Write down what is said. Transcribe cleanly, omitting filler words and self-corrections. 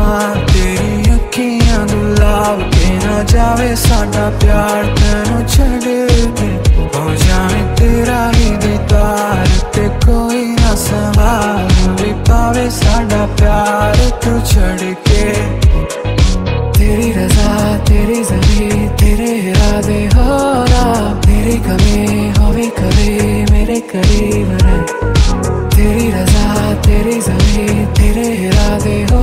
तेरी अखियां दुलाव के ना जावे साडा प्यार तेनू छड़ के हो जावे तेरा ही दीदार ते कोई ना संभाल भी पावे साडा प्यार तू छड़ के। तेरी रजा तेरी ज़मीं तेरे इरादे हो ना तेरी कमी होवे कभी मेरे करीब रहे। तेरी रजा तेरी ज़मीं तेरे इरादे हो